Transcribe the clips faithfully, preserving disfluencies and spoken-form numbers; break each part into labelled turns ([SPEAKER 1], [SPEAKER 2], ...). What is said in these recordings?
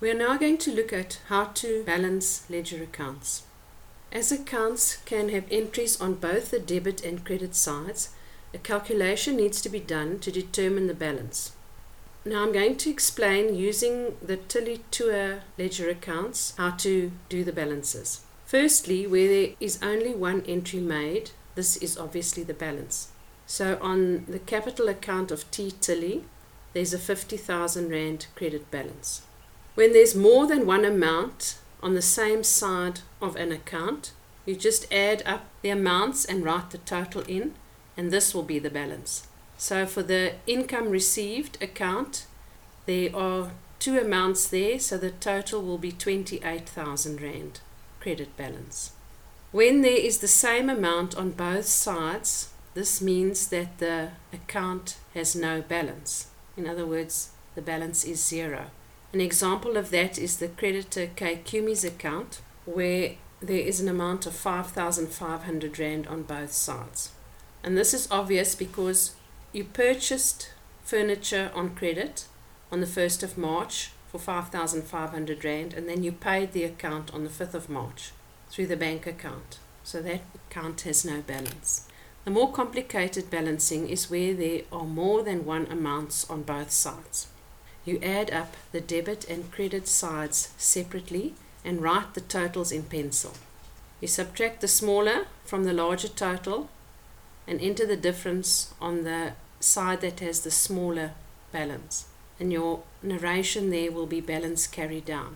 [SPEAKER 1] We are now going to look at how to balance ledger accounts. As accounts can have entries on both the debit and credit sides, a calculation needs to be done to determine the balance. Now I'm going to explain using the Tilley Tour ledger accounts how to do the balances. Firstly, where there is only one entry made, this is obviously the balance. So on the capital account of T Tilley, there's a fifty thousand rand credit balance. When there's more than one amount on the same side of an account, you just add up the amounts and write the total in, and this will be the balance. So for the income received account, there are two amounts there, so the total will be twenty-eight thousand rand credit balance. When there is the same amount on both sides, this means that the account has no balance. In other words, the balance is zero. An example of that is the creditor K Kumi's account, where there is an amount of five thousand five hundred rand on both sides. And this is obvious because you purchased furniture on credit on the first of March for five thousand five hundred rand, and then you paid the account on the fifth of March through the bank account. So that account has no balance. The more complicated balancing is where there are more than one amounts on both sides. You add up the debit and credit sides separately and write the totals in pencil. You subtract the smaller from the larger total and enter the difference on the side that has the smaller balance. And your narration there will be balance carried down.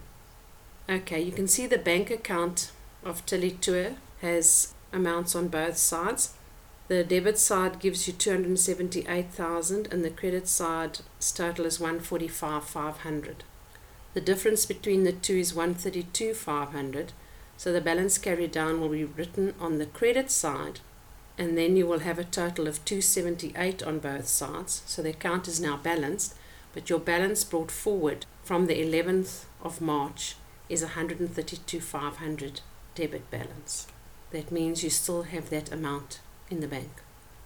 [SPEAKER 1] Okay, you can see the bank account of Tilley Tour has amounts on both sides. The debit side gives you two hundred seventy-eight thousand and the credit side's total is one hundred forty-five thousand five hundred. The difference between the two is one hundred thirty-two thousand five hundred, so the balance carried down will be written on the credit side, and then you will have a total of two hundred seventy-eight on both sides, so the account is now balanced, but your balance brought forward from the eleventh of March is one hundred thirty-two thousand five hundred debit balance. That means you still have that amount in the bank.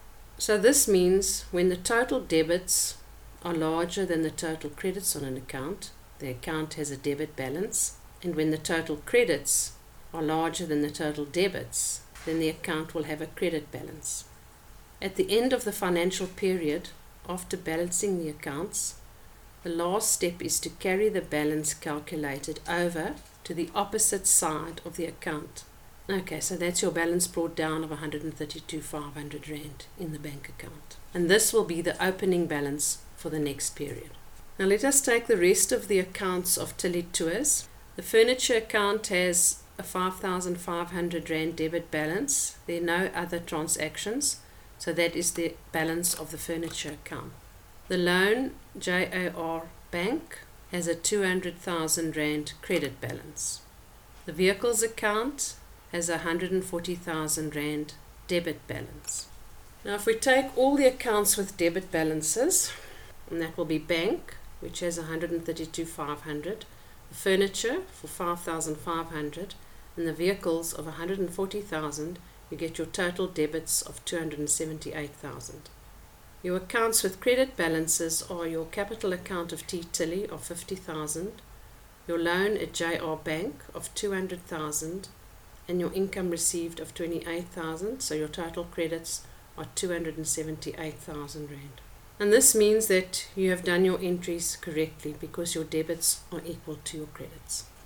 [SPEAKER 1] So this means when the total debits are larger than the total credits on an account, the account has a debit balance, and when the total credits are larger than the total debits, then the account will have a credit balance. At the end of the financial period, after balancing the accounts, the last step is to carry the balance calculated over to the opposite side of the account. Okay, so that's your balance brought down of one hundred thirty-two thousand five hundred rand in the bank account. And this will be the opening balance for the next period. Now let us take the rest of the accounts of Tilley Tours. The furniture account has a five thousand five hundred rand debit balance. There are no other transactions, so that is the balance of the furniture account. The loan J A R Bank has a two hundred thousand rand credit balance. The vehicles account has a one hundred forty thousand rand debit balance. Now if we take all the accounts with debit balances, and that will be bank, which has one hundred thirty-two thousand five hundred, the furniture for five thousand five hundred, and the vehicles of one hundred forty thousand, you get your total debits of two hundred seventy-eight thousand. Your accounts with credit balances are your capital account of T Tilley of fifty thousand, your loan at J R Bank of two hundred thousand, and your income received of twenty-eight thousand, so your total credits are two hundred seventy-eight thousand rand. And this means that you have done your entries correctly because your debits are equal to your credits.